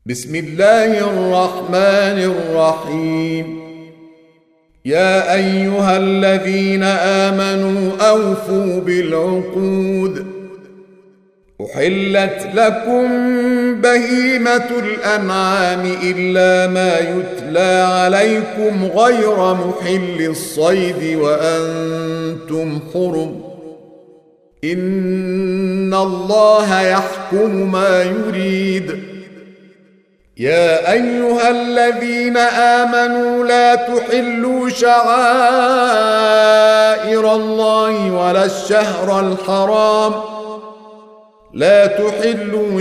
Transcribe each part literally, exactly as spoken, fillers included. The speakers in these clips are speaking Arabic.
بسم الله الرحمن الرحيم. يا أيها الذين آمنوا أوفوا بالعقود. أحلت لكم بهيمة الأنعام إلا ما يتلى عليكم غير محل الصيد وأنتم حرم. إن الله يحكم ما يريد. يا أيها الذين آمنوا لا تحلوا شعائر الله ولا الشهر الحرام لا تحلوا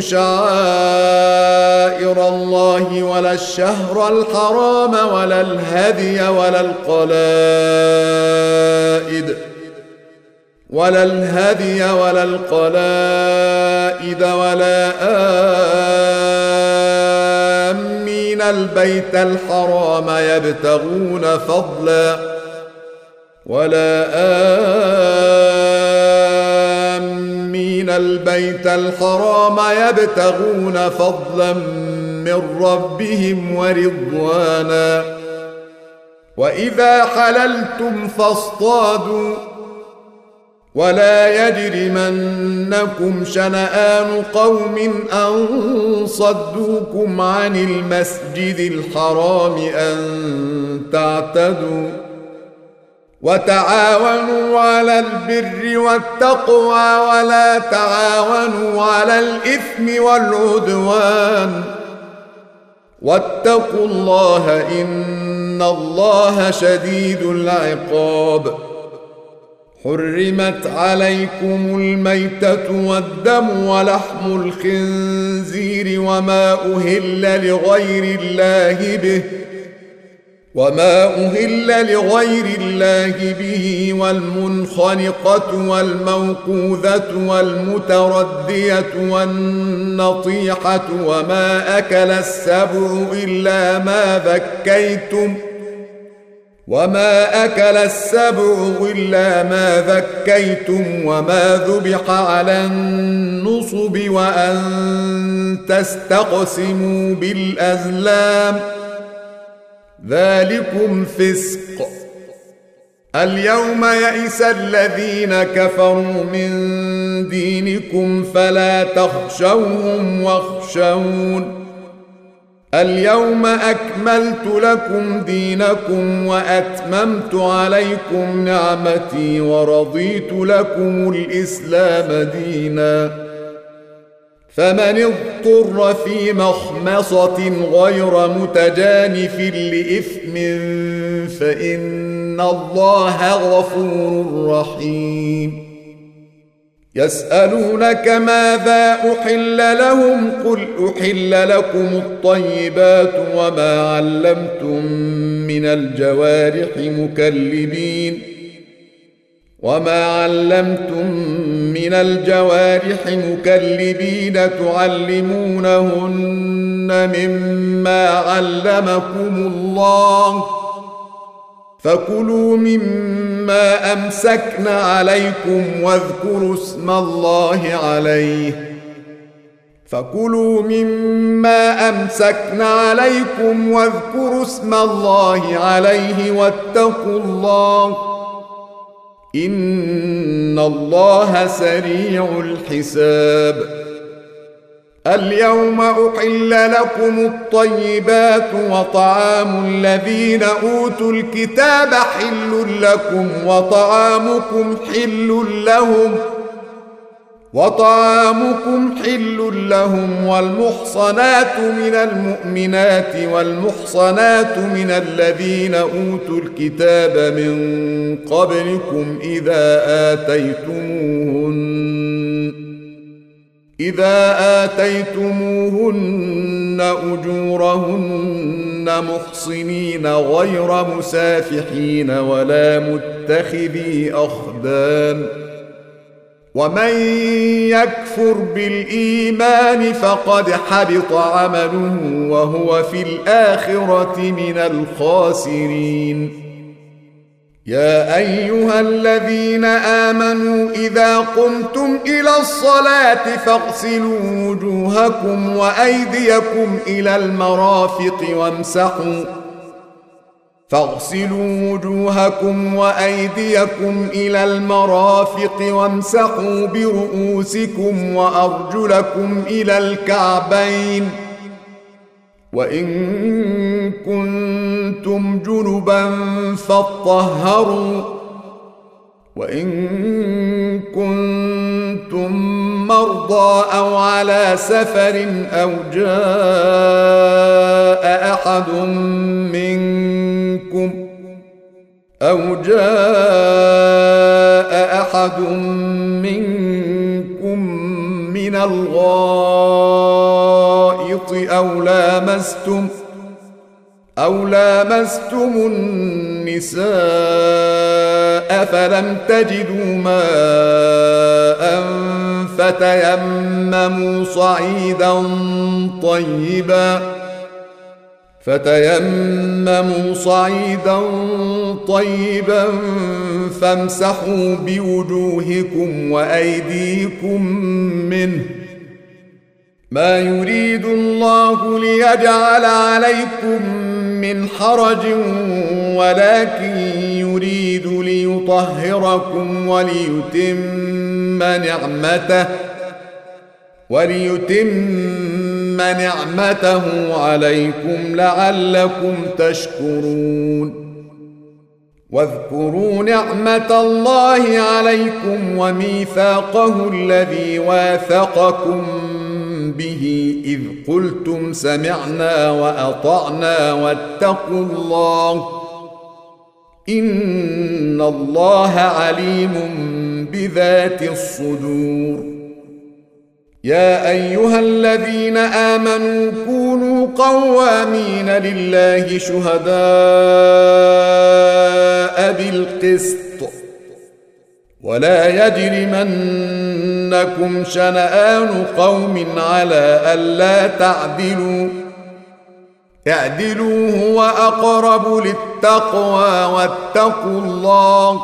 شعائر الله ولا الشهر الحرام ولا الهدي ولا القلائد ولا الهدي ولا القلائد ولا آمين البيت الحرام يبتغون فضلا ولا آمين البيت الحرام يبتغون فضلا من ربهم ورضوانا. وإذا حللتم فاصطادوا ولا يجرمنكم شنآن قوم أن صدوكم عن المسجد الحرام أن تعتدوا وتعاونوا على البر والتقوى ولا تعاونوا على الإثم والعدوان واتقوا الله إن الله شديد العقاب. حرمت عليكم الميتة والدم ولحم الخنزير وما أهل لغير الله به وما أهل لغير الله به والمنخنقة والموقوذة والمتردية والنطيحة وما أكل السبع إلا ما ذكيتم وما أكل السبع إلا ما ذكيتم وما ذبح على النصب وأن تستقسموا بالأزلام ذلكم فسق. اليوم يئس الذين كفروا من دينكم فلا تخشوهم واخشون. اليوم أكملت لكم دينكم وأتممت عليكم نعمتي ورضيت لكم الإسلام دينا. فمن اضطر في مخمصة غير متجانف لإثم فإن الله غفور رحيم. يسألونك ماذا أحل لهم قل أحل لكم الطيبات وما علمتم من الجوارح مكلبين وما علمتم من الجوارح مكلبين تعلمونهن مما علمكم الله فكلوا مما أمسكن عليكم واذكروا اسم الله عليه فكلوا مما أمسكن عليكم واذكروا اسم الله عليه واتقوا الله إن الله سريع الحساب. اليوم أحل لكم الطيبات وطعام الذين أوتوا الكتاب حل لكم وطعامكم حل لهم وطعامكم حل لهم والمحصنات من المؤمنات والمحصنات من الذين أوتوا الكتاب من قبلكم إذا آتيتموهن إذا آتيتموهن أجورهن محصنين غير مسافحين ولا متخذي أخدان. ومن يكفر بالإيمان فقد حبط عمله وهو في الآخرة من الخاسرين. يا أيها الذين آمنوا إذا قمتم إلى الصلاة فاغسلوا وجوهكم وأيديكم إلى المرافق وامسحوا فاغسلوا وجوهكم وأيديكم إلى المرافق وامسحوا برؤوسكم وأرجلكم إلى الكعبين وإن كنتم جنبا فاطهروا وإن كنتم مرضى أو على سفر أو جاء أحد منكم أو جاء أحد منكم من الغائط أو لامستم أو لامستم النساء فلم تجدوا ماء فتيمموا صعيدا طيبا فتيمموا صعيدا طيبا فامسحوا بوجوهكم وأيديكم منه ما يريد الله ليجعل عليكم من حرج ولكن يريد ليطهركم وليتم نعمته وليتم نعمته عليكم لعلكم تشكرون واذكروا نعمة الله عليكم وميثاقه الذي واثقكم به إذ قلتم سمعنا وأطعنا واتقوا الله إن الله عليم بذات الصدور يا أيها الذين آمنوا كونوا قوامين لله شهداء بالقسط ولا يجرمنكم شنآن قوم على ألا تعدلوا اعدلوا هو أقرب للتقوى واتقوا الله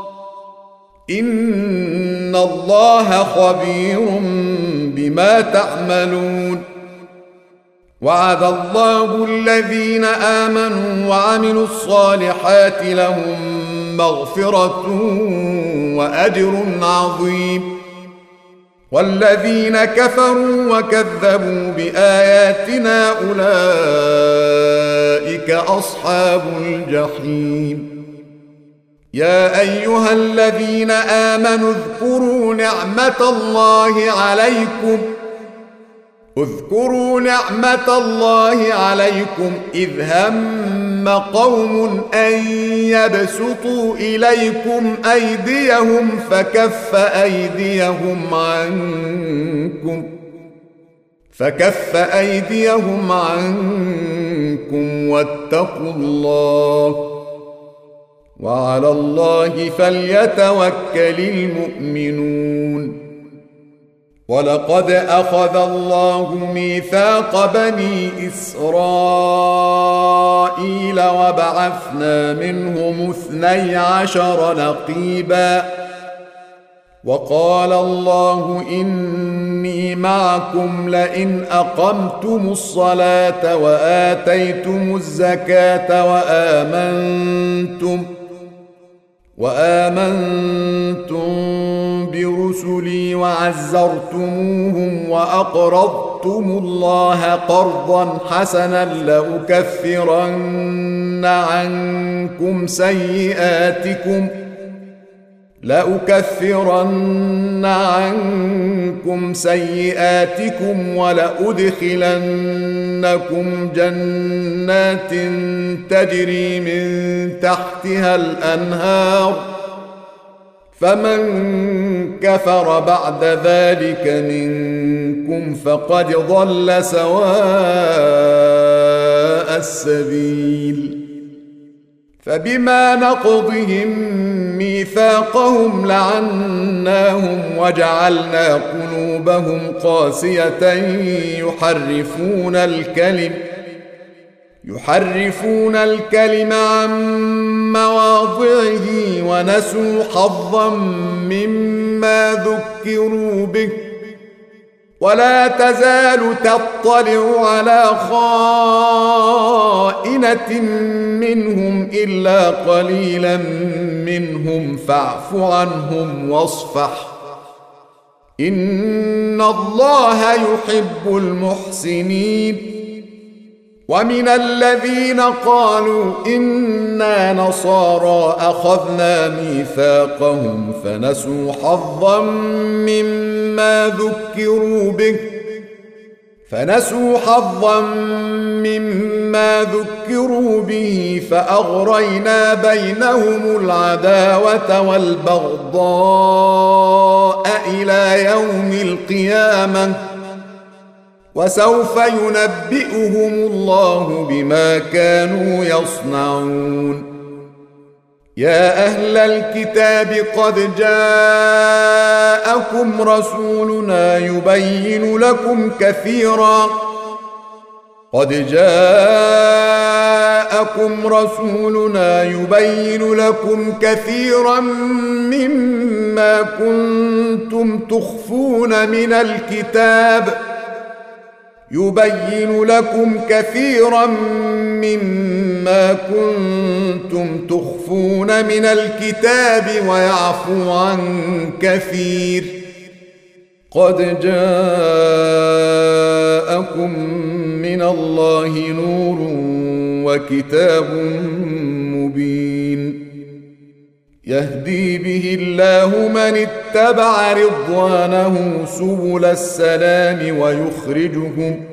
إن الله خبير بما تعملون وعد الله الذين آمنوا وعملوا الصالحات لهم مغفرة وأجر عظيم والذين كفروا وكذبوا بآياتنا أولئك أصحاب الجحيم يا أيها الذين آمنوا اذكروا نعمة الله عليكم اذكروا نعمة الله عليكم إذ هم قوم أن يبسطوا إليكم أيديهم فكف أيديهم عنكم فكف أيديهم عنكم واتقوا الله وعلى الله فليتوكل المؤمنون ولقد أخذ الله ميثاق بني إسرائيل وبعثنا منهم اثني عشر نقيبا وقال الله إني معكم لئن أقمتم الصلاة وآتيتم الزكاة وآمنتم وآمنتم برسلي وعزرتموهم وأقرضتم الله قرضا حسنا لأكفرن عنكم سيئاتكم لأكفرن عنكم سيئاتكم ولأدخلنكم جنات تجري من تحتها الأنهار فمن كفر بعد ذلك منكم فقد ضل سواء السبيل فبما نقضهم ميثاقهم لعناهم وجعلنا قلوبهم قاسية يحرفون الكلم يحرفون الكلم عن مواضعه ونسوا حظا مما ذكروا به ولا تزال تطلع على خائنة منهم إلا قليلا منهم فاعف عنهم واصفح إن الله يحب المحسنين. ومن الذين قالوا إنا نصارى أخذنا ميثاقهم فنسوا حظا مما ذكروا به فنسوا حظا مما ذكروا به فأغرينا بينهم العداوة والبغضاء إلى يوم القيامة وسوف ينبئهم الله بما كانوا يصنعون. يا أهل الكتاب قد جاءكم رسولنا يبين لكم كثيرا قد جاءكم رسولنا يبين لكم كثيرا مما كنتم تخفون من الكتاب يبين لكم كثيرا مما كنتم تخفون من الكتاب ويعفو عن كثير قد جاءكم من الله نور وكتاب مبين يهدي به الله من اتبع رضوانه سبل السلام ويخرجهم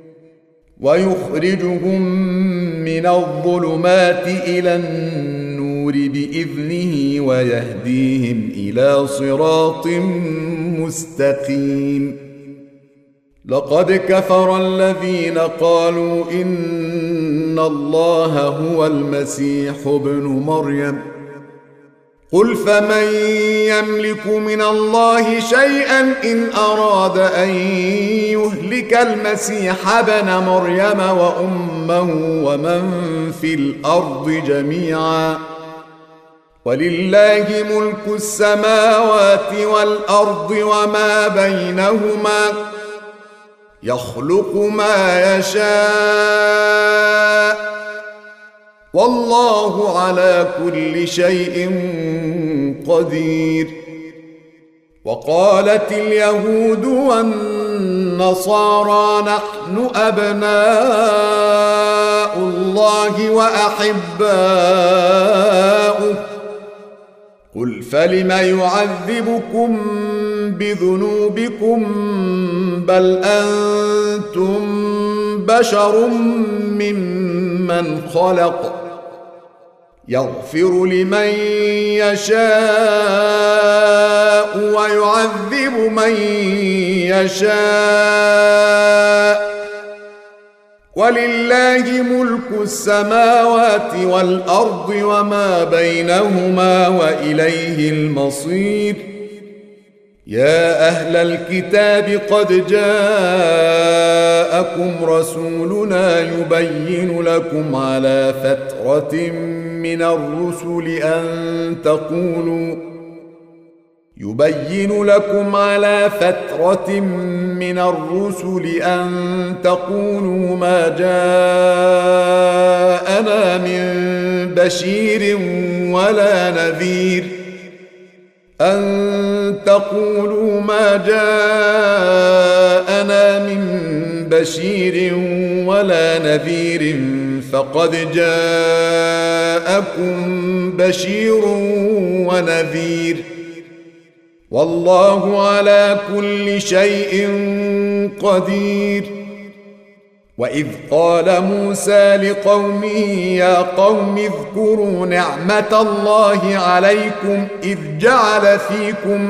ويخرجهم من الظلمات إلى النور بإذنه ويهديهم إلى صراط مستقيم. لقد كفر الذين قالوا إن الله هو المسيح ابن مريم قل فمن يملك من الله شيئا إن أراد أن يهلك المسيح ابن مريم وأمه ومن في الأرض جميعا ولله ملك السماوات والأرض وما بينهما يخلق ما يشاء والله على كل شيء قدير. وقالت اليهود والنصارى نحن أبناء الله وأحباؤه قل فلم يعذبكم بذنوبكم بل أنتم بشر ممن خلق يغفر لمن يشاء ويعذب من يشاء ولله ملك السماوات والأرض وما بينهما وإليه المصير. يا أهل الكتاب قد جاءكم رسولنا يبين لكم على فترة من الرسل أن تقولوا يبين لكم على فترة من الرسل أن تقولوا ما جاءنا من بشير ولا نذير أن تقولوا ما جاءنا من بشير ولا نذير فقد جاءكم بشير ونذير والله على كل شيء قدير. وإذ قال موسى لقومه يا قوم اذكروا نعمة الله عليكم إذ جعل فيكم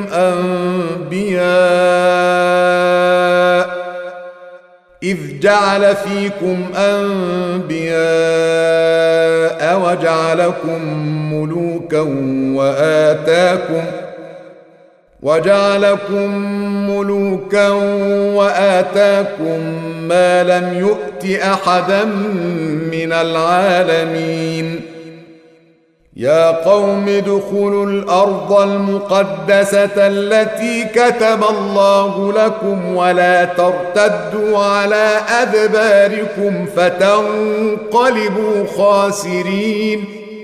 أنبياء إذ جعل فيكم أنبياء وجعلكم ملوكا وآتاكم وجعلكم ملوكا وآتاكم ما لم يؤت أحدا من العالمين يا قوم ادخلوا الأرض المقدسة التي كتب الله لكم ولا ترتدوا على أدباركم فتنقلبوا خاسرين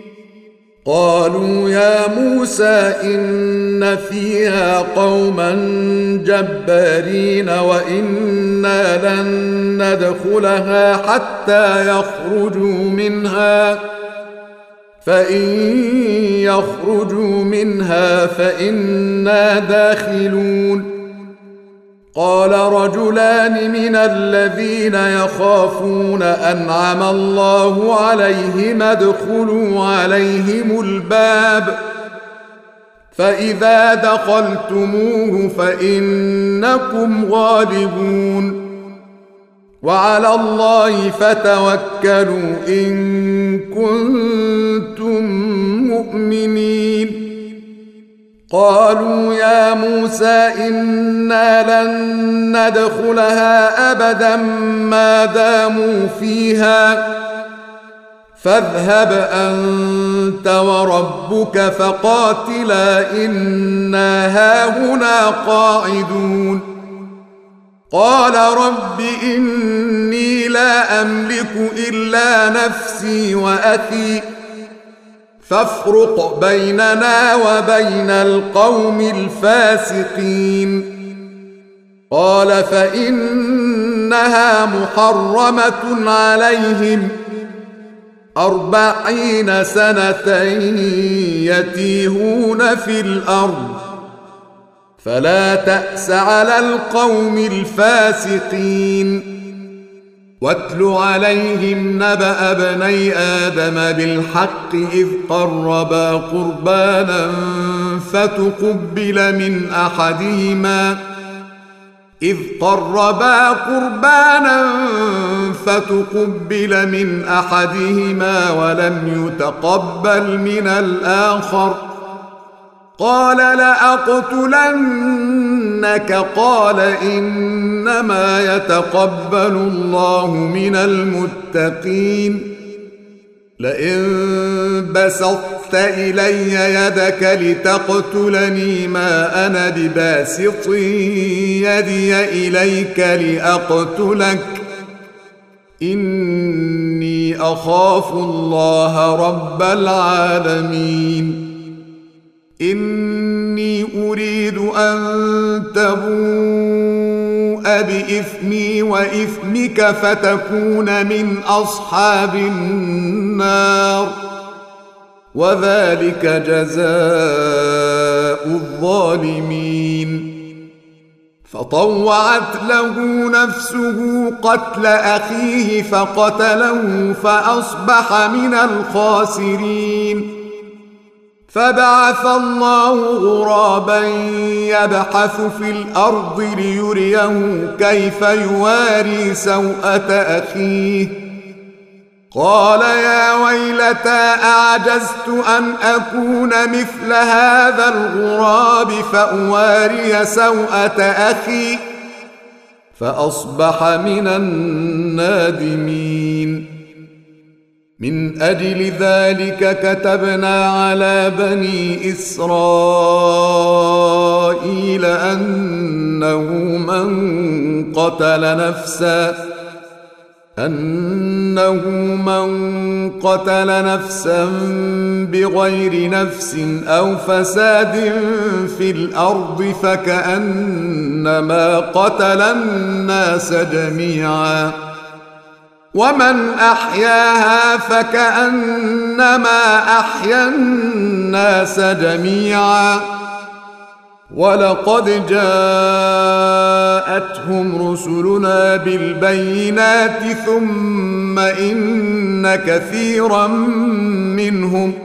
قالوا يا موسى إن فيها قوما جبارين وإنا لن ندخلها حتى يخرجوا منها فإن يخرجوا منها فإنا داخلون قال رجلان من الذين يخافون أنعم الله عليهم ادخلوا عليهم الباب فإذا دخلتموه فإنكم غالبون وعلى الله فتوكلوا إن كنتم مؤمنين قالوا يا موسى إنا لن ندخلها أبدا ما داموا فيها فاذهب أنت وربك فقاتلا إنا هاهنا قاعدون قال رب إني لا أملك إلا نفسي وأخي فافرق بيننا وبين القوم الفاسقين قال فإنها محرمة عليهم أربعين سنة يتيهون في الأرض فلا تأس على القوم الفاسقين واتل عليهم نبأ ابني آدم بالحق إذ قربا قربانا فتقبل من أحدهما إذ قربا قربانا فتقبل من أحدهما ولم يتقبل من الآخر قال لأقتلنك قال إنما يتقبل الله من المتقين لئن بسطت إلي يدك لتقتلني ما أنا بباسط يدي إليك لأقتلك إني أخاف الله رب العالمين إني أريد أن تبوء بإثمي وإثمك فتكون من أصحاب النار وذلك جزاء الظالمين فطوعت له نفسه قتل أخيه فقتله فأصبح من الخاسرين فبعث الله غرابا يبحث في الأرض ليريه كيف يواري سوءة أخيه قال يا ويلتى أعجزت أن أكون مثل هذا الغراب فأواري سوءة أخي فأصبح من النادمين من أجل ذلك كتبنا على بني إسرائيل أنه من قتل نفسا أنه من قتل نفسا بغير نفس أو فساد في الأرض فكأنما قتل الناس جميعا ومن أحياها فكأنما أحيا الناس جميعا ولقد جاءتهم رسلنا بالبينات ثم إن كثيرا منهم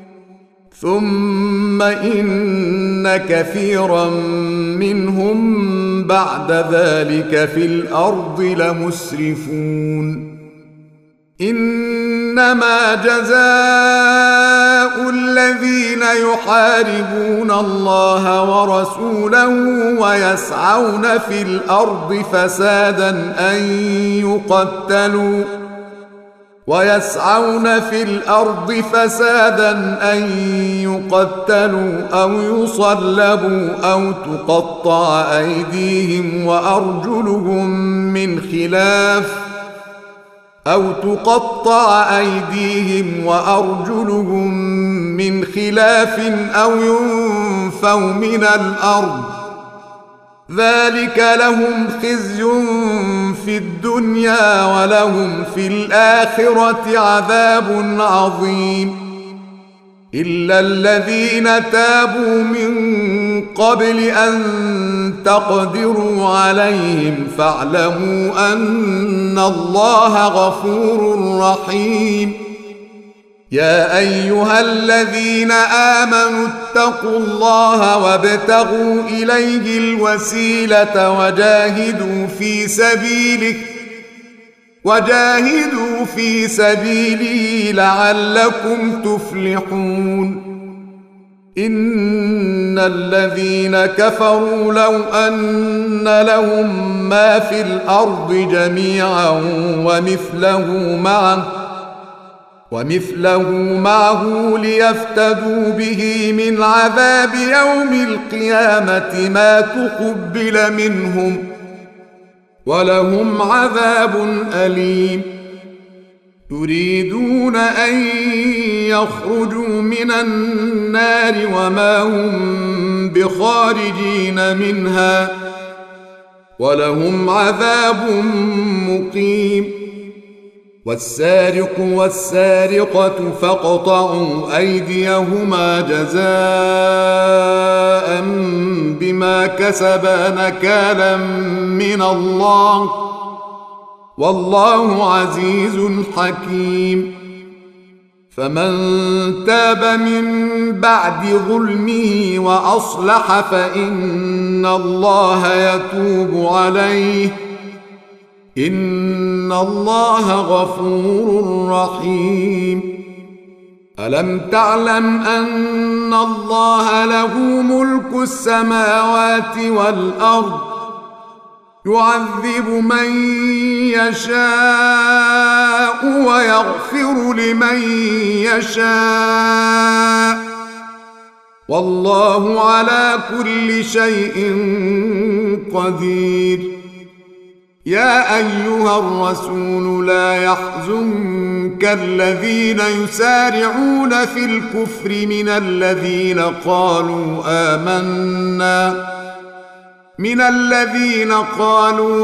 ثم إن كثيرا منهم بعد ذلك في الأرض لمسرفون إنما جزاء الذين يحاربون الله ورسوله ويسعون في الأرض فسادا أن يقتلوا ويسعون في الأرض فسادا أن يقتلوا أو يصلبوا أو تقطع أيديهم وأرجلهم من خلاف أو تقطع أيديهم وأرجلهم من خلاف أو ينفوا من الأرض ذلك لهم خزي في الدنيا ولهم في الآخرة عذاب عظيم إلا الذين تابوا من قبل أن تقدروا عليهم فاعلموا أن الله غفور رحيم يا أيها الذين آمنوا اتقوا الله وابتغوا إليه الوسيلة وجاهدوا في سبيله وجاهدوا في سبيله لعلكم تفلحون إن الذين كفروا لو أن لهم ما في الأرض جميعا ومثله معه ومثله معه ليفتدوا به من عذاب يوم القيامة ما تقبل منهم ولهم عذاب أليم يريدون أن يخرجوا من النار وما هم بخارجين منها ولهم عذاب مقيم والسارق والسارقة فاقطعوا أيديهما جزاء بما كسبا نكالا من الله والله عزيز حكيم فمن تاب من بعد ظلمه وأصلح فإن الله يتوب عليه إن الله غفور رحيم ألم تعلم أن الله له ملك السماوات والأرض يعذب من يشاء ويغفر لمن يشاء والله على كل شيء قدير يا أيها الرسول لا يحزنك الذين يسارعون في الكفر من الذين قالوا آمنا من الذين قالوا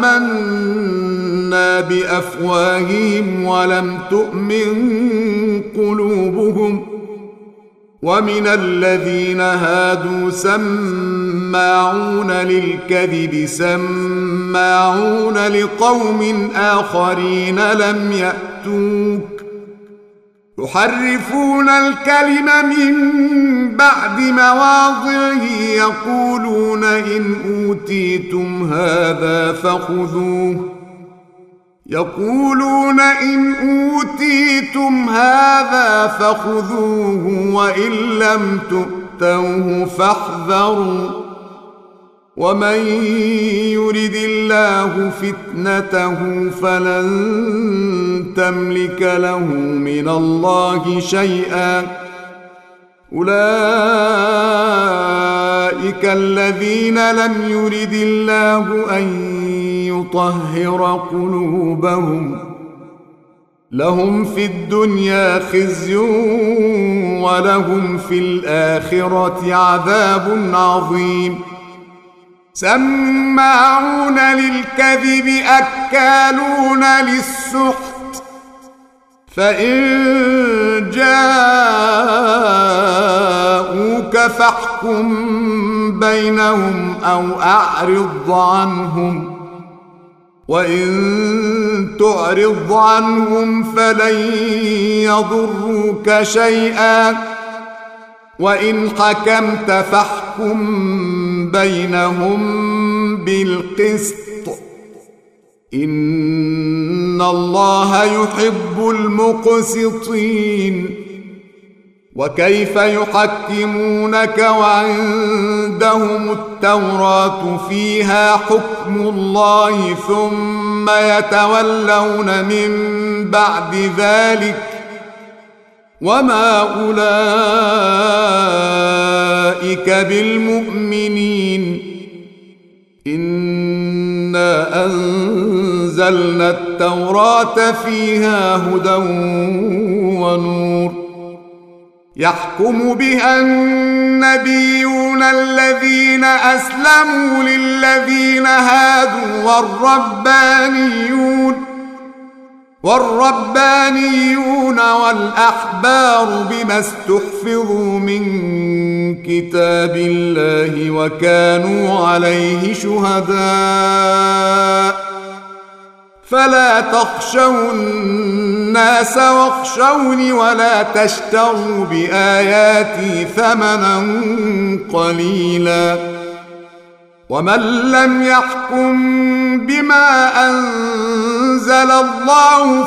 آمنا بأفواههم ولم تؤمن قلوبهم ومن الذين هادوا سماعون للكذب سماعون لقوم آخرين لم يأتوك يحرفون الكلم من بعد مواضعه يقولون إن أوتيتم هذا فخذوه يقولون إن أوتيتم هذا فخذوه وإن لم تؤتوه فاحذروا ومن يرد الله فتنته فلن تملك له من الله شيئا أولئك الذين لم يرد الله أن يطهر قلوبهم لهم في الدنيا خزي ولهم في الآخرة عذاب عظيم سماعون للكذب أكالون للسحت فإن جاءوك فاحكم بينهم أو أعرض عنهم وإن تعرض عنهم فلن يضروك شيئا وإن حكمت فاحكم بينهم بالقسط إن الله يحب المقسطين. وكيف يحكمونك وعندهم التوراة فيها حكم الله ثم يتولون من بعد ذلك وما أولئك بالمؤمنين. إنا أنزلنا التوراة فيها هدى ونور يحكم بها النبيون الذين أسلموا للذين هادوا والربانيون والربانيون والأحبار بما استحفظوا من كتاب الله وكانوا عليه شهداء فلا تخشوا الناس واخشوني ولا تشتروا بآياتي ثمنا قليلا ومن لم يحكم بما أنزل الله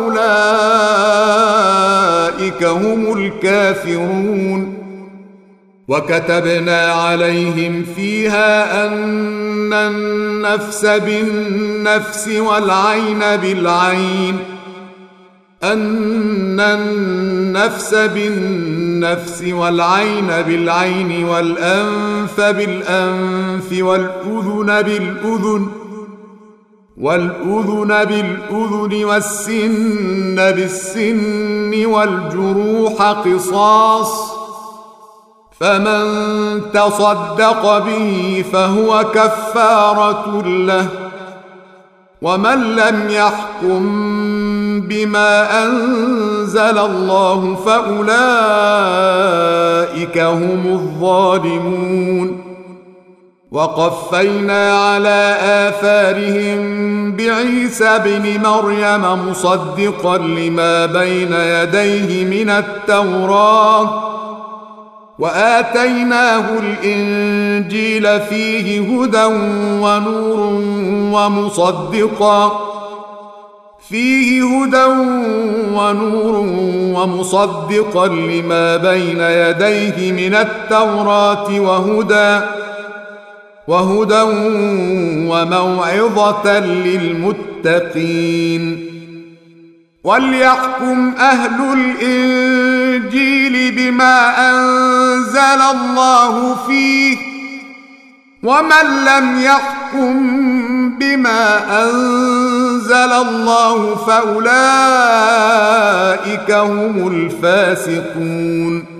فأولئك هم الكافرون. وكتبنا عليهم فيها أن النفس بالنفس والعين بالعين أن النفس بالنفس والعين بالعين والأنف بالأنف والأذن بالأذن والأذن بالأذن والسن بالسن والجروح قصاص فمن تصدق به فهو كفارة له ومن لم يحكم بما أنزل الله فأولئك هم الظالمون. وقفينا على آثارهم بعيسى بن مريم مصدقا لما بين يديه من التوراة وآتيناه الإنجيل فيه هدى ونور ومصدقا فيه هدى ونور ومصدقا لما بين يديه من التوراة وهدى وهدى وموعظة للمتقين. وليحكم أهل الإنجيل بما أنزل الله فيه ومن لم يحكم بما أنزل الله فأولئك هم الفاسقون.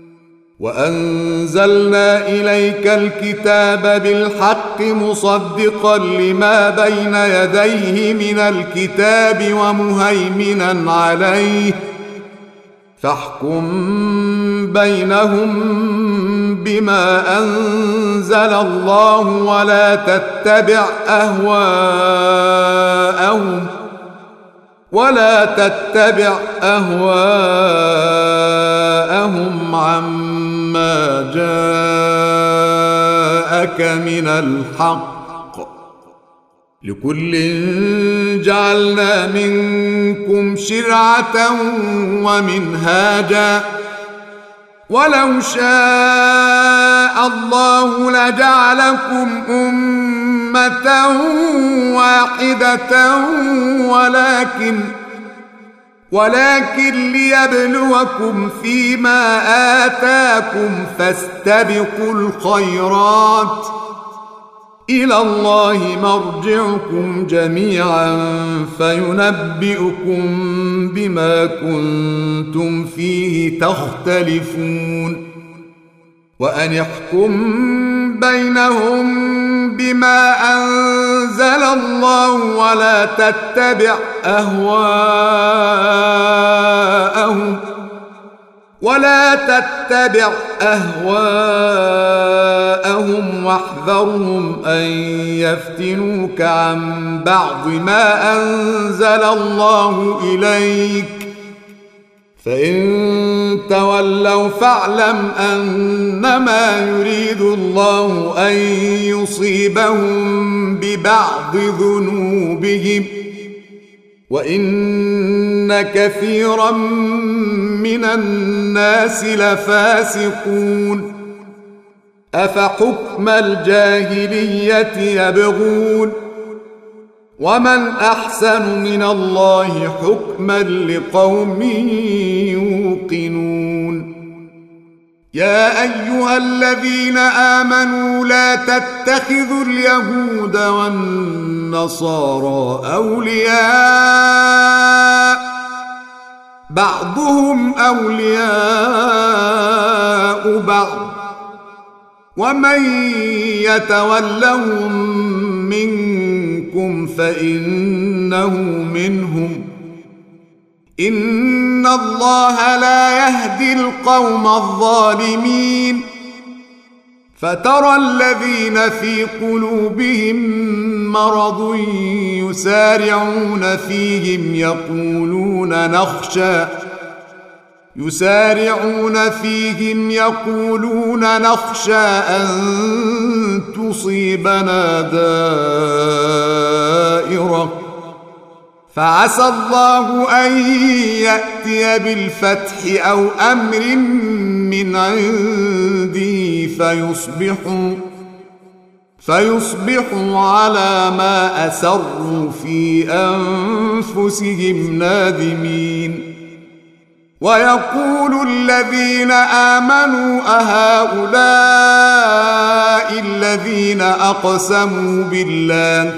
وأنزلنا إليك الكتاب بالحق مصدقا لما بين يديه من الكتاب ومهيمنا عليه فاحكم بينهم بما أنزل الله ولا تتبع أهواءهم ولا تتبع أهواءهم عما جاءك من الحق لكل جعلنا منكم شرعة ومنهاجا ولو شاء الله لجعلكم أمة واحدة ولكن ولكن ليبلوكم فيما آتاكم فاستبقوا الخيرات إلى الله مرجعكم جميعا فينبئكم بما كنتم فيه تختلفون. وأن يحكم بينهم بما أنزل الله ولا تتبع أهواءهم ولا تتبع أهواءهم واحذرهم أن يفتنوك عن بعض ما أنزل الله إليك فإن تولوا فاعلم أنما يريد الله أن يصيبهم ببعض ذنوبهم وإن كثيرا من الناس لفاسقون. أفحكم الجاهلية يبغون ومن أحسن من الله حكما لقوم يوقنون. يا أيها الذين آمنوا لا تتخذوا اليهود والنصارى أولياء بعضهم أولياء بعض ومن يتولهم منكم فإنه منهم إن الله لا يهدي القوم الظالمين. فترى الذين في قلوبهم مرض يسارعون فيهم يقولون نخشى يسارعون فيهم يقولون نخشى أن تصيبنا دائرة فعسى الله أن يأتي بالفتح أو أمر من عنده فيصبحوا فيصبحوا على ما أسروا في أنفسهم نادمين. ويقول الذين آمنوا أهؤلاء الذين أقسموا بالله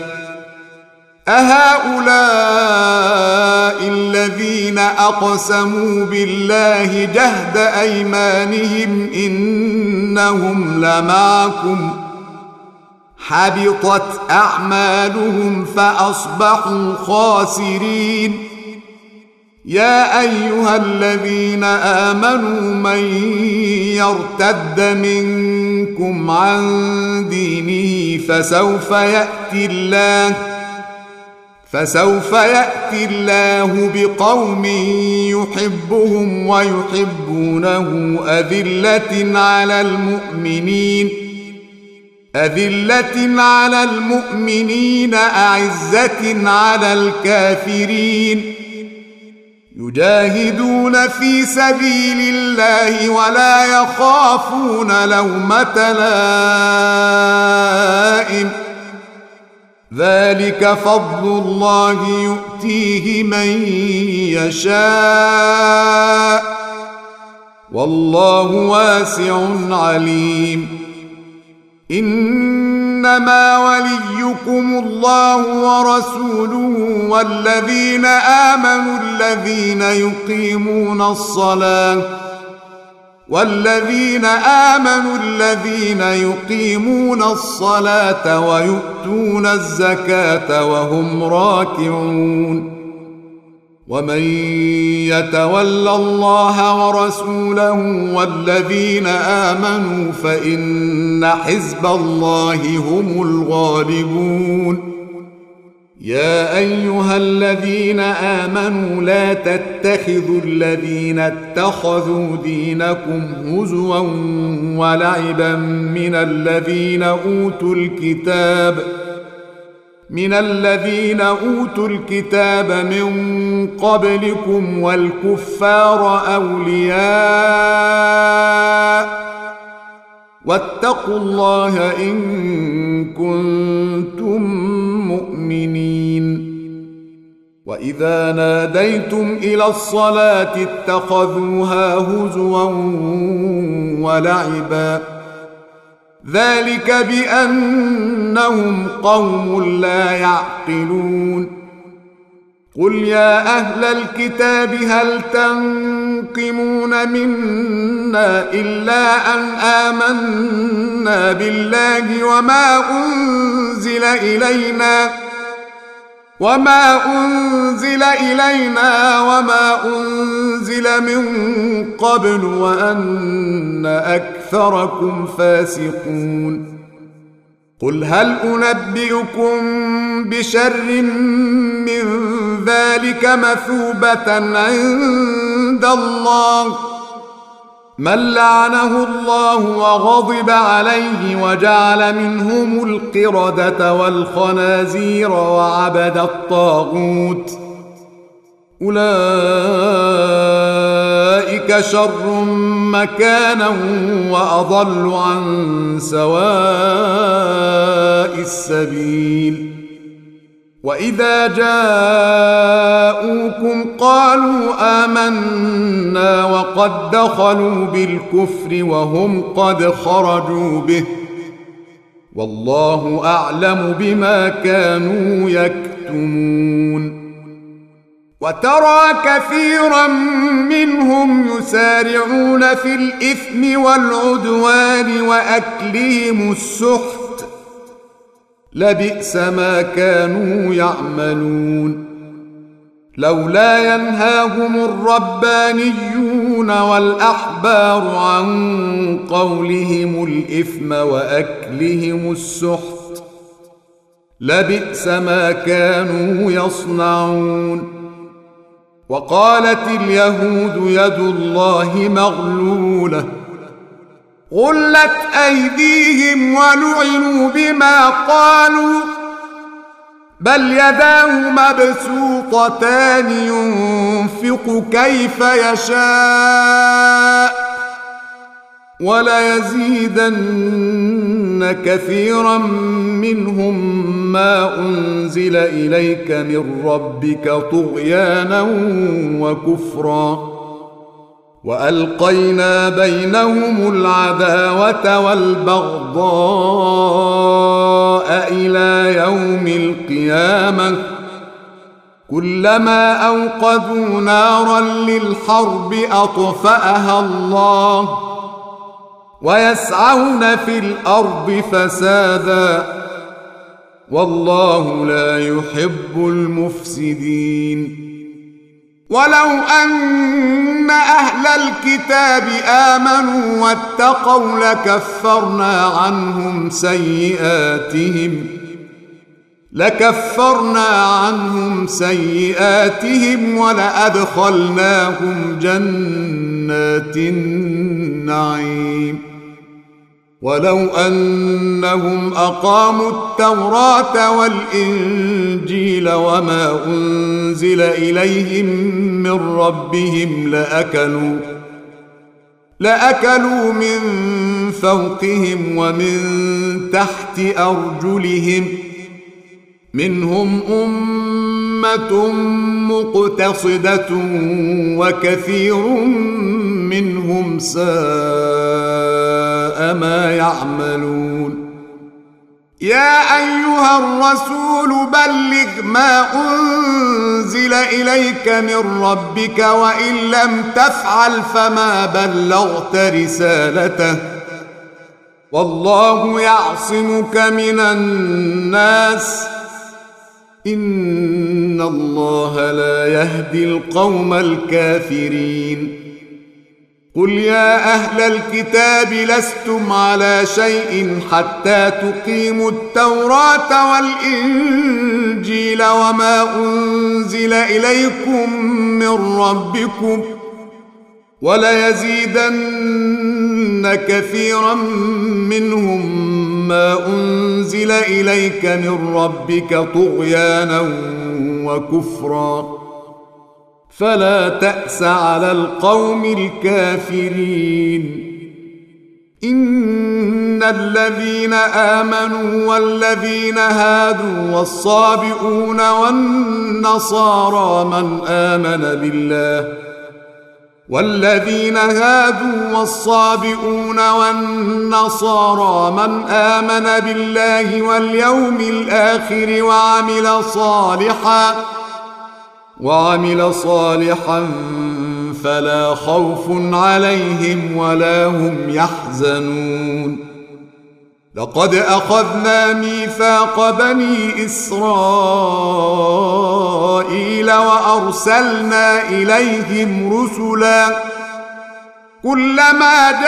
أهؤلاء الذين أقسموا بالله جهد أيمانهم إنهم لمعكم حبطت أعمالهم فأصبحوا خاسرين. يا أيها الذين آمنوا من يرتد منكم عن دينه فسوف يأتي الله فسوف يأتي الله بقوم يحبهم ويحبونه أذلة على المؤمنين أذلة على المؤمنين أعزة على الكافرين يجاهدون في سبيل الله ولا يخافون لومة لائم ذلك فضل الله يؤتيه من يشاء والله واسع عليم. إنما وليكم الله ورسوله والذين آمنوا الذين يقيمون الصلاة والذين آمنوا الذين يقيمون الصلاة ويؤتون الزكاة وهم راكعون. ومن يتول الله ورسوله والذين آمنوا فإن حزب الله هم الغالبون. يا أيها الذين آمنوا لا تتخذوا الذين اتخذوا دينكم هزوا ولعبا من الذين أوتوا الكتاب من الذين أوتوا الكتاب من قبلكم والكفار أولياء واتقوا الله إن كنتم مؤمنين. وإذا ناديتم إلى الصلاة اتخذوها هزوا ولعبا ذلك بأنهم قوم لا يعقلون. قل يا أهل الكتاب هل تنقمون منا إلا أن آمنا بالله وما أنزل إلينا وما أنزل إلينا وما أنزل من قبل وأن أكثركم فاسقون. قل هل أنبئكم بشر من ذلك مثوبة عند عند الله من لعنه الله وغضب عليه وجعل منهم القردة والخنازير وعبد الطاغوت أولئك شر مكانا وأضل عن سواء السبيل وإذا جاءوكم قالوا آمنا وقد دخلوا بالكفر وهم قد خرجوا به والله أعلم بما كانوا يكتمون وترى كثيرا منهم يسارعون في الإثم والعدوان وأكلهم السحت لبئس ما كانوا يعملون لولا ينهاهم الربانيون والأحبار عن قولهم الإثم وأكلهم السحت لبئس ما كانوا يصنعون وقالت اليهود يد الله مغلولة غلت أيديهم ولعنوا بما قالوا بل يداه مبسوطتان ينفق كيف يشاء وليزيدن كثيرا منهم ما أنزل إليك من ربك طغيانا وكفرا وألقينا بينهم العداوة والبغضاء إلى يوم القيامة كلما أوقدوا نارا للحرب أطفأها الله ويسعون في الأرض فسادا والله لا يحب المفسدين ولو أن أهل الكتاب آمنوا واتقوا لكفرنا عنهم سيئاتهم لكفرنا عنهم سيئاتهم ولأدخلناهم جنات النعيم ولو أنهم أقاموا التوراة والإنجيل وما أنزل إليهم من ربهم لأكلوا لأكلوا من فوقهم ومن تحت أرجلهم منهم أمة مقتصدة وكثير منهم ساء ما يعملون يا أيها الرسول بلغ ما أنزل إليك من ربك وإن لم تفعل فما بلغت رسالته والله يعصمك من الناس إن الله لا يهدي القوم الكافرين قل يا أهل الكتاب لستم على شيء حتى تقيموا التوراة والإنجيل وما أنزل إليكم من ربكم وليزيدن كثيرا منهم ما أنزل إليك من ربك طغيانا وكفرا فلا تأس على القوم الكافرين إن الذين آمنوا والذين هادوا والصابئون والنصارى من آمن بالله والذين هادوا والصابئون والنصارى من آمن بالله واليوم الآخر وعمل صالحا وعمل صالحا فلا خوف عليهم ولا هم يحزنون لقد أخذنا ميثاق بني إسرائيل وأرسلنا إليهم رسلا كلما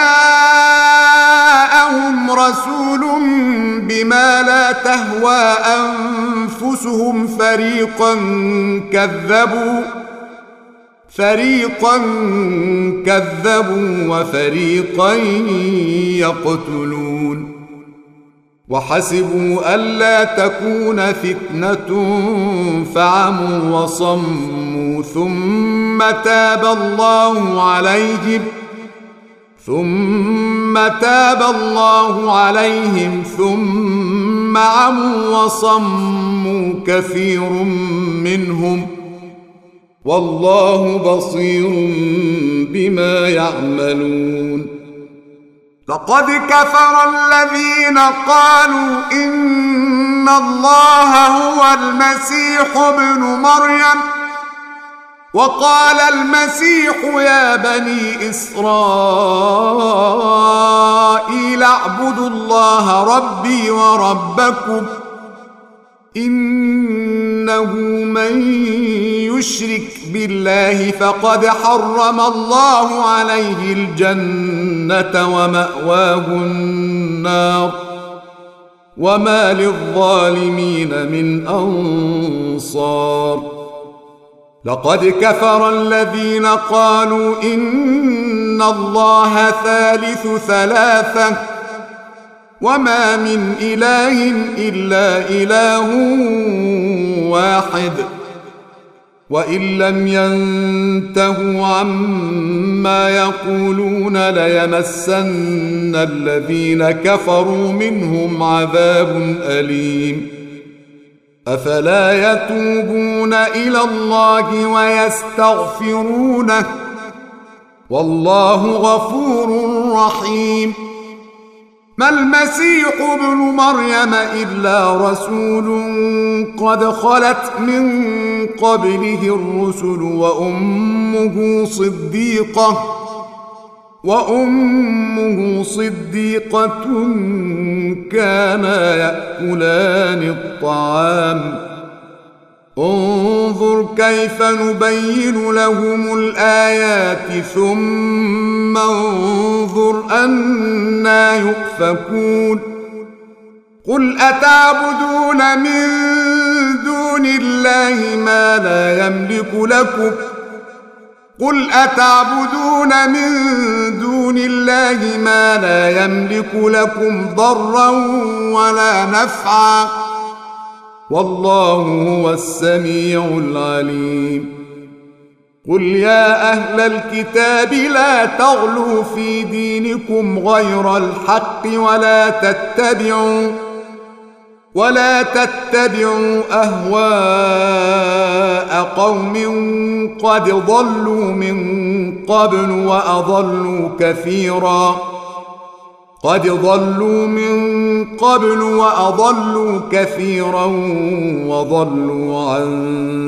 جاءهم رسول بما لا تهوى أنفسهم فريقا كذبوا فريقا كذبوا وفريقا يقتلون وحسبوا ألا تكون فتنة فعموا وصموا ثم تاب الله عليهم ثم تاب الله عليهم ثم عموا وصموا كثير منهم والله بصير بما يعملون. لقد كفر الذين قالوا إن الله هو المسيح ابن مريم وقال المسيح يا بني إسرائيل اعبدوا الله ربي وربكم إنه من يشرك بالله فقد حرم الله عليه الجنة ومأواه النار وما للظالمين من أنصار. لقد كفر الذين قالوا إن الله ثالث ثلاثة وما من إله إلا إله واحد وإن لم ينتهوا عما يقولون ليمسن الذين كفروا منهم عذاب أليم. أفلا يتوبون إلى الله ويستغفرونه والله غفور رحيم. ما المسيح ابن مريم إلا رسول قد خلت من قبله الرسل وأمه صديقة وأمه صديقة كانا يأكلان الطعام انظر كيف نبين لهم الآيات ثم انظر أنى يؤفكون. قل أتعبدون من دون الله ما لا يملك لكم قل أتعبدون من دون الله ما لا يملك لكم ضرا ولا نفعا والله هو السميع العليم. قل يا أهل الكتاب لا تغلوا في دينكم غير الحق ولا تتبعوا ولا تتبعوا أهواء قوم قد ضلوا من قبل وأضلوا كثيرا قد ضلوا من قبل وأضلوا كثيرا وضلوا عن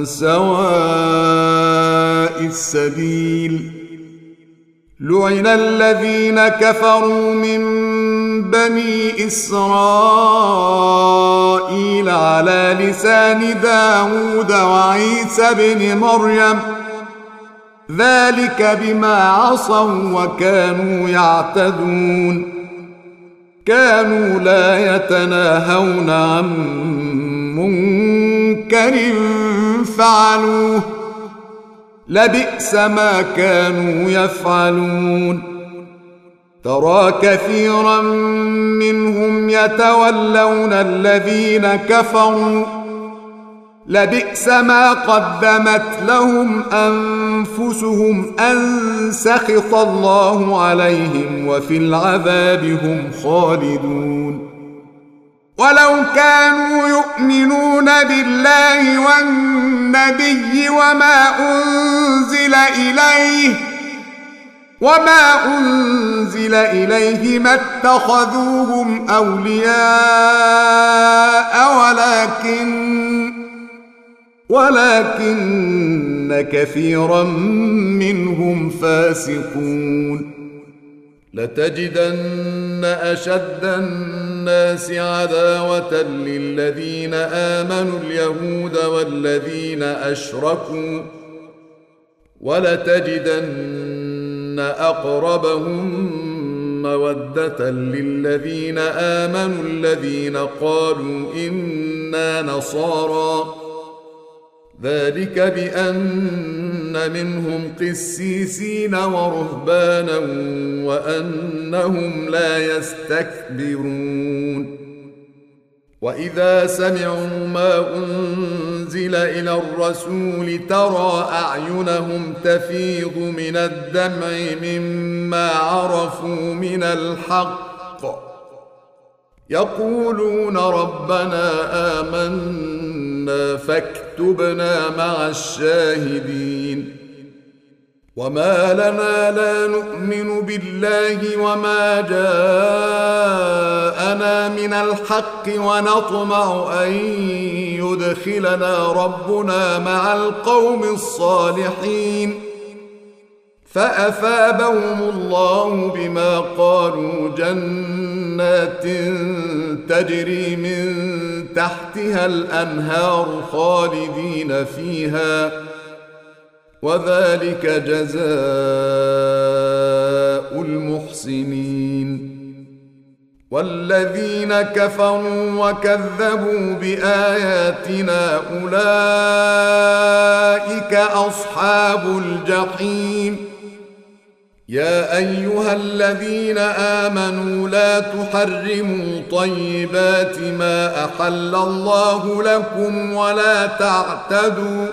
سواء السبيل. لعن الذين كفروا من بني إسرائيل على لسان داود وعيسى بن مريم ذلك بما عصوا وكانوا يعتدون كانوا لا يتناهون عن منكر فعلوه لبئس ما كانوا يفعلون. ترى كثيرا منهم يتولون الذين كفروا لبئس ما قدمت لهم أنفسهم أن سخط الله عليهم وفي العذاب هم خالدون. ولو كانوا يؤمنون بالله والنبي وما أنزل إليه وما أنزل إليه ما اتخذوهم أولياء ولكن ولكن كثيرا منهم فاسقون. لتجدن أشد الناس عداوة للذين آمنوا اليهود والذين أشركوا ولتجدن أقربهم مودة للذين آمنوا الذين قالوا إنا نصارى ذلك بأن منهم قسيسين ورهبانا وأنهم لا يستكبرون وإذا سمعوا ما أنزل إلى الرسول ترى أعينهم تفيض من الدمع مما عرفوا من الحق يقولون ربنا آمنا فاكتبنا مع الشاهدين وما لنا لا نؤمن بالله وما جاءنا من الحق ونطمع أن يدخلنا ربنا مع القوم الصالحين فأثابهم الله بما قالوا جنات تجري من تحتها الأنهار خالدين فيها وذلك جزاء المحسنين والذين كفروا وكذبوا بآياتنا أولئك أصحاب الجحيم يا أيها الذين آمنوا لا تحرموا طيبات ما أحل الله لكم ولا تعتدوا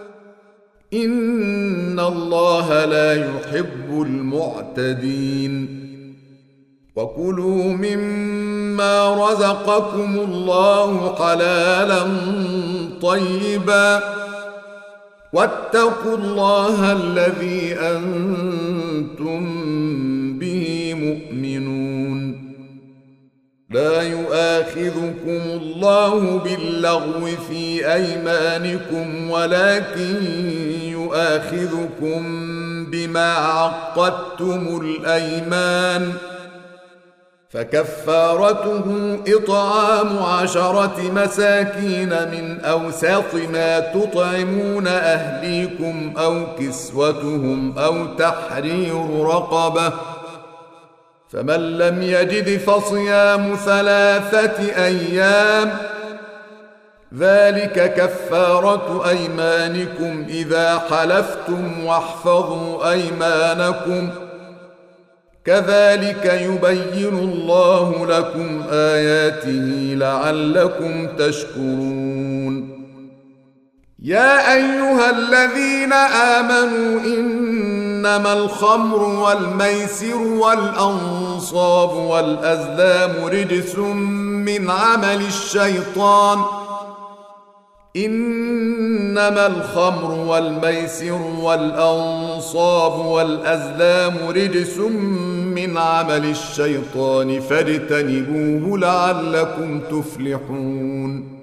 إن الله لا يحب المعتدين وكلوا مما رزقكم الله حلالا طيبا واتقوا الله الذي أنتم به مؤمنون لا يؤاخذكم الله باللغو في أيمانكم ولكن يؤاخذكم بما عقدتم الأيمان فكفارته إطعام عشرة مساكين من أوسط ما تطعمون أهليكم أو كسوتهم أو تحرير رقبة فمن لم يجد فصيام ثلاثة أيام ذلك كفارة أيمانكم إذا حلفتم واحفظوا أيمانكم كذلك يبين الله لكم آياته لعلكم تشكرون يا أيها الذين آمنوا إنما الخمر والميسر والأنصاب والأزلام رجس من عمل الشيطان إنما الخمر والميسر والأنصاب والأزلام رجس من عمل الشيطان فاجتنبوه لعلكم تفلحون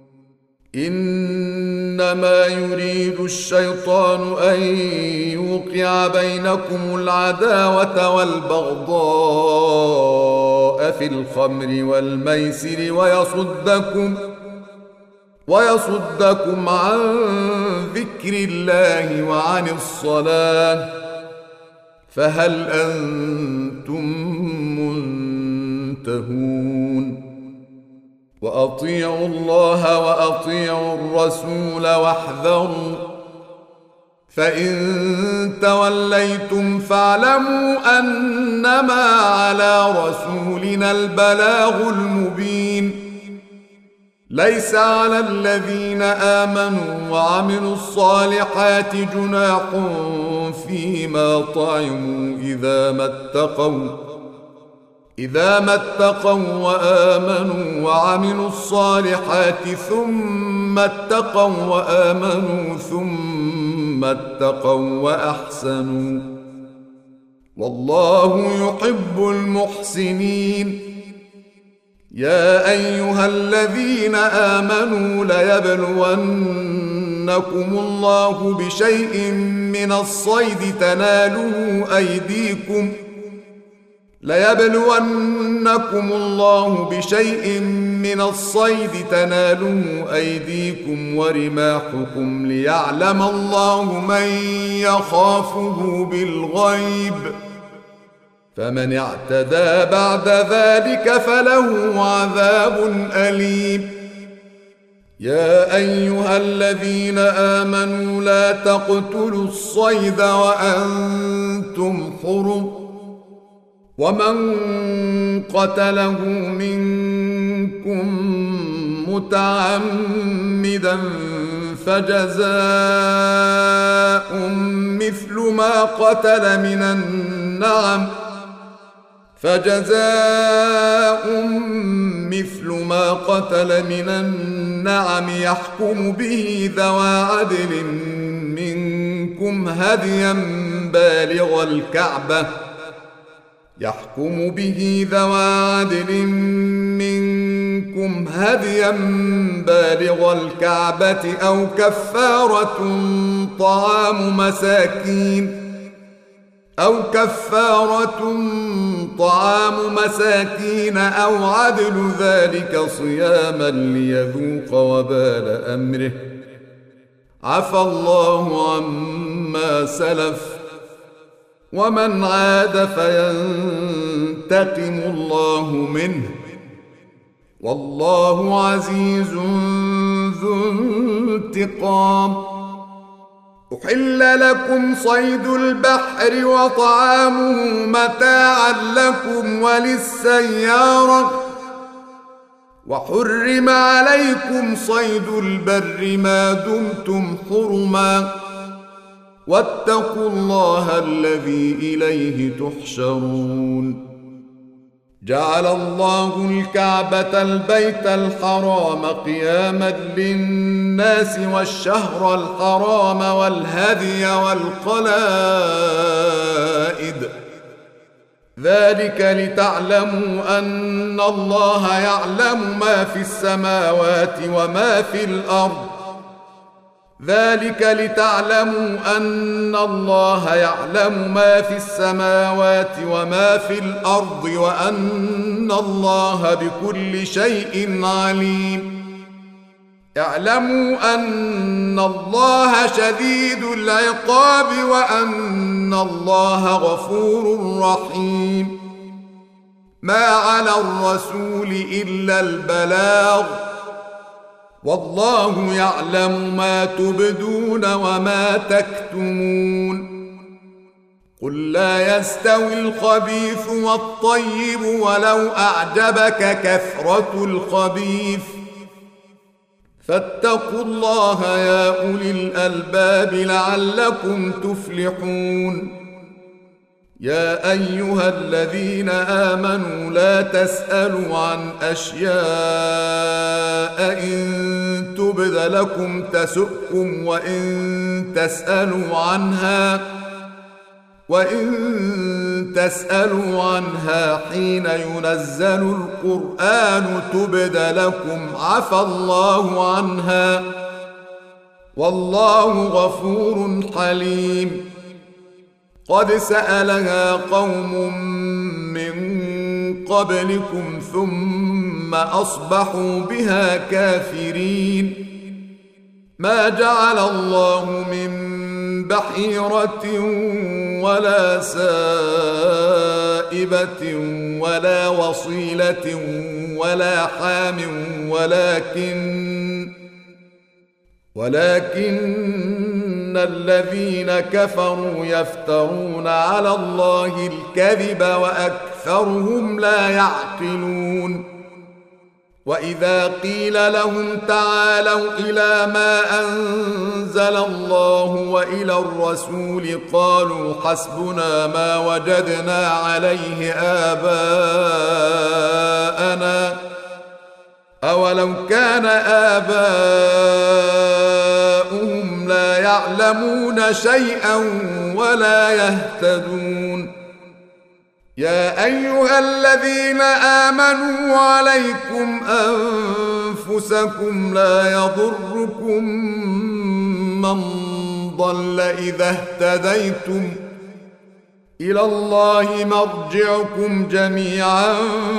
إنما يريد الشيطان أن يوقع بينكم العداوة والبغضاء في الخمر والميسر ويصدكم ويصدكم عن ذكر الله وعن الصلاة فهل أنتم منتهون وأطيعوا الله وأطيعوا الرسول واحذروا فإن توليتم فاعلموا أنما على رسولنا البلاغ المبين ليس على الذين آمنوا وعملوا الصالحات جناح فيما طعموا إذا ما اتقوا إذا ما اتقوا وآمنوا وعملوا الصالحات ثم اتقوا وآمنوا ثم اتقوا وأحسنوا والله يحب المحسنين يا أيها الذين آمنوا ليبلونكم الله بشيء من الصيد تناله أيديكم ليبلونكم الله بشيء من الصيد تناله أيديكم ورماحكم ليعلم الله من يخافه بالغيب فمن اعتدى بعد ذلك فله عذاب أليم يا أيها الذين آمنوا لا تقتلوا الصيد وأنتم حرم ومن قتله منكم متعمدا فجزاء مثل ما قتل من النعم فجزاء مثل ما قتل من النعم يحكم به ذوى عدل منكم هديا بالغ الكعبة يحكم به ذوى عدل منكم هديا بالغ الكعبة أو كفارة طعام مساكين أو كفارة طعام مساكين أو عدل ذلك صياما ليذوق وبال أمره عفى الله عما سلف ومن عاد فينتقم الله منه والله عزيز ذو انتقام. أحل لكم صيد البحر وطعامه متاعا لكم وللسيارة وحرم عليكم صيد البر ما دمتم حرما واتقوا الله الذي إليه تحشرون. جعل الله الكعبة البيت الحرام قياما للناس والشهر الحرام والهدي والقلائد ذلك لتعلموا أن الله يعلم ما في السماوات وما في الأرض ذلك لتعلموا أن الله يعلم ما في السماوات وما في الأرض وأن الله بكل شيء عليم. اعلموا أن الله شديد العقاب وأن الله غفور رحيم. ما على الرسول إلا البلاغ والله يعلم ما تبدون وما تكتمون. قل لا يستوي الخبيث والطيب ولو أعجبك كثرة الخبيث فاتقوا الله يا أولي الألباب لعلكم تفلحون. يا أيها الذين آمنوا لا تسألوا عن أشياء إن تبد لكم تسؤكم وإن تسألوا عنها وإن تسألوا عنها حين ينزل القرآن تبد لكم عفى الله عنها والله غفور حليم. قد سألها قوم من قبلكم ثم أصبحوا بها كافرين. ما جعل الله من بحيرة ولا سائبة ولا وصيلة ولا حام ولكن ولكن الذين كفروا يفترون على الله الكذب وأكثرهم لا يعقلون. وإذا قيل لهم تعالوا إلى ما أنزل الله وإلى الرسول قالوا حسبنا ما وجدنا عليه آباءنا أولو كان آباؤهم لا يعلمون شيئا ولا يهتدون. يا أيها الذين آمنوا عليكم أنفسكم لا يضركم من ضل إذا اهتديتم إلى الله مرجعكم جميعا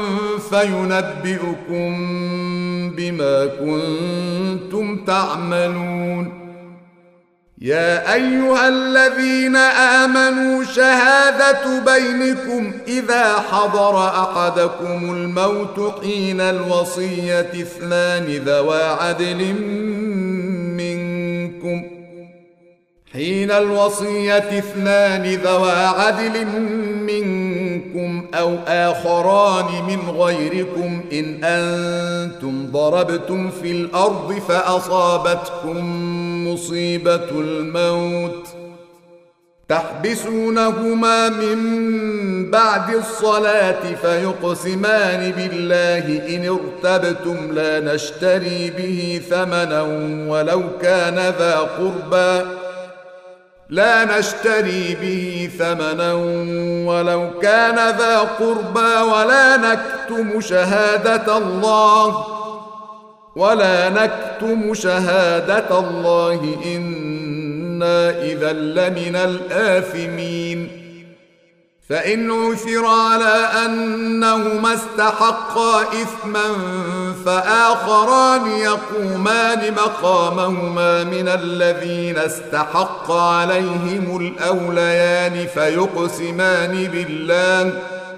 فينبئكم بما كنتم تعملون. يا أيها الذين آمنوا شهادة بينكم إذا حضر أحدكم الموت حين الوصية اثنان ذوى عدل منكم حين الوصية اثنان ذوى عدل منكم أو آخران من غيركم إن أنتم ضربتم في الأرض فأصابتكم مصيبة الموت تحبسونهما من بعد الصلاة فيقسمان بالله إن ارتبتم لا نشتري به ثمنا ولو كان ذا قربى لا نشتري به ثمنا ولو كان ذا قربى ولا نكتم شهادة الله ولا نكتم شهادة الله إنا إذا لمن الآثمين فإن عثر على أنهما استحقا إثما فآخران يقومان مقامهما من الذين استحق عليهم الأوليان فيقسمان بالله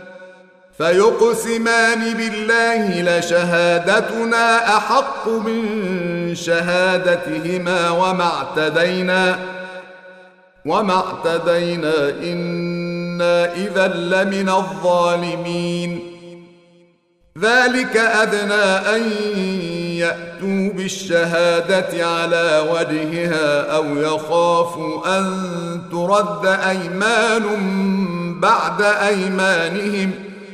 فيقسمان بالله لشهادتنا أحق من شهادتهما وما اعتدينا وما اعتدينا إنا إذا لمن الظالمين ذلك أدنى أن يأتوا بالشهادة على وجهها أو يخافوا أن ترد أيمان بعد أيمانهم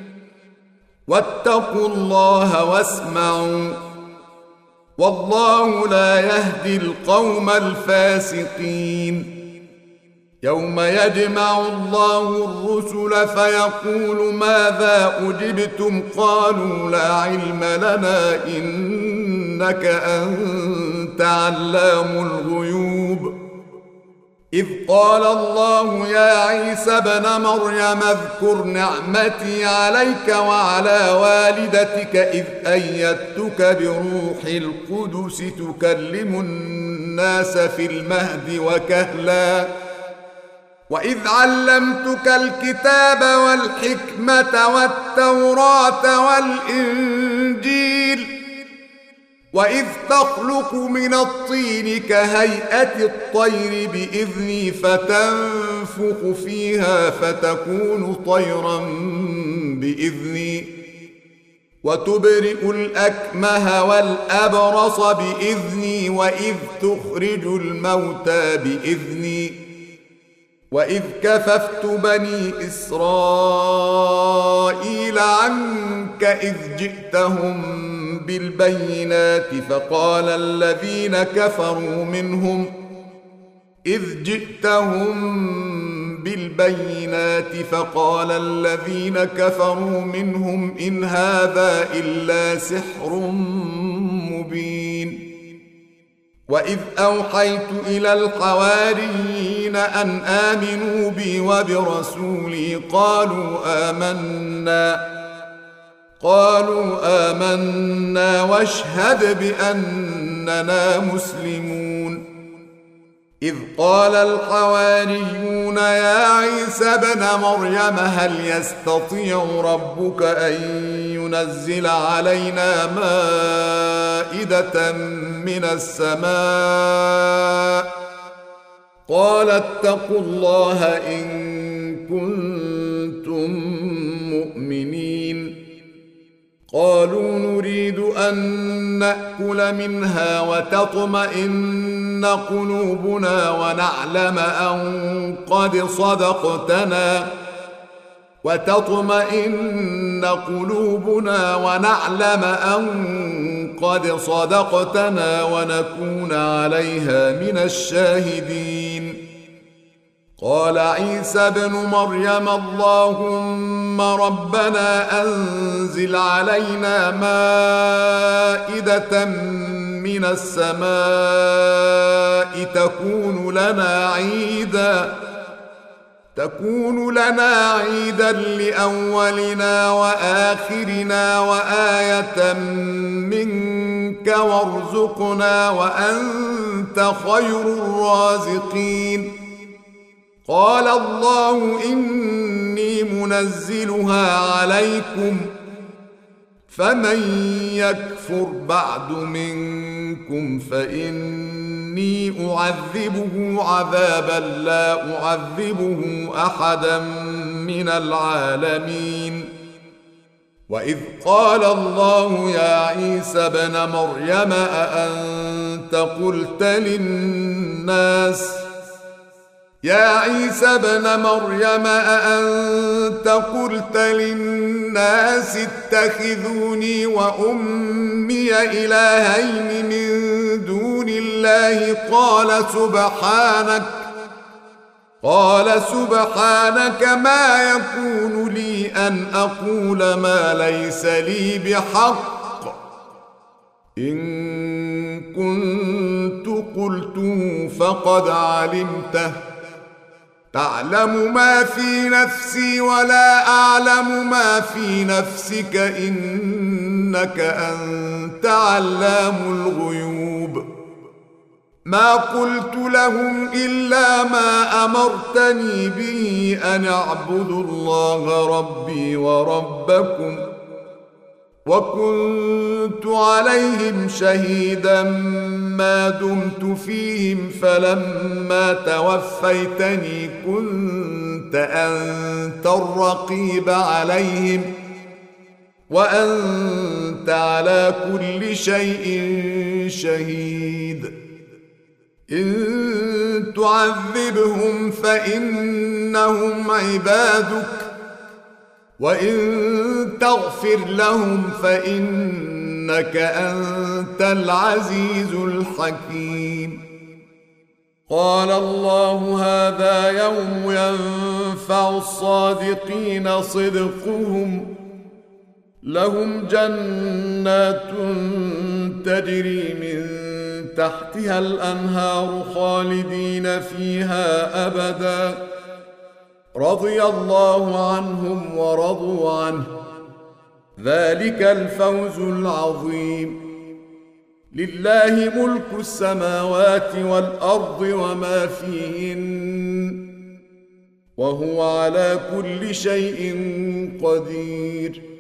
واتقوا الله واسمعوا والله لا يهدي القوم الفاسقين يوم يجمع الله الرسل فيقول ماذا أجبتم قالوا لا علم لنا إنك أنت علام الغيوب إذ قال الله يا عيسى ابن مريم اذكر نعمتي عليك وعلى والدتك إذ أيدتك بروح القدس تكلم الناس في المهد وكهلا وإذ علمتك الكتاب والحكمة والتوراة والإنجيل وإذ تخلق من الطين كهيئة الطير بإذني فتنفخ فيها فتكون طيرا بإذني وتبرئ الأكمه والأبرص بإذني وإذ تخرج الموتى بإذني وإذ كففت بني إسرائيل عنك إذ جئتهم بالبينات فقال الذين كفروا منهم إذ جئتهم بالبينات فقال الذين كفروا منهم إن هذا إلا سحر مبين وإذ أوحيت إلى الحواريين أن آمنوا بي وبرسولي قالوا آمنا قالوا آمنا واشهد بأننا مسلمون إذ قال الحواريون يا عيسى ابن مريم هل يستطيع ربك أن ينزل علينا مائدة من السماء قال اتقوا الله إن كنتم مؤمنين قالوا نريد أن نأكل منها وتطمئن قلوبنا ونعلم أن قد صدقتنا وتطمئن قلوبنا ونعلم أن قد صدقتنا ونكون عليها من الشاهدين قال عيسى ابن مريم اللهم ربنا أنزل علينا مائدة من السماء تكون لنا عيدا تكون لنا عيدا لأولنا وآخرنا وآية منك وارزقنا وأنت خير الرازقين. قال الله إني منزلها عليكم فمن يكفر بعد منكم فإني أعذبه عذابا لا أعذبه أحدا من العالمين. وإذ قال الله يا عيسى ابن مريم أأنت قلت للناس يا عيسى ابن مريم أأنت قلت للناس اتخذوني وأمي إلهين من دون الله قال سبحانك قال سبحانك ما يكون لي أن أقول ما ليس لي بحق إن كنت قلته فقد علمته تعلم ما في نفسي ولا أعلم ما في نفسك إنك أنت علام الغيوب. ما قلت لهم إلا ما أمرتني به أن اعبدوا الله ربي وربكم وكنت عليهم شهيدا ما دمت فيهم فلما توفيتني كنت أنت الرقيب عليهم وأنت على كل شيء شهيد. إن تعذبهم فإنهم عبادك وإن تغفر لهم فإنك أنت العزيز الحكيم. قال الله هذا يوم ينفع الصادقين صدقهم لهم جنات تجري من تحتها الأنهار خالدين فيها أبدا رضي الله عنهم ورضوا عنه ذلك الفوز العظيم. لله ملك السماوات والأرض وما فيهن وهو على كل شيء قدير.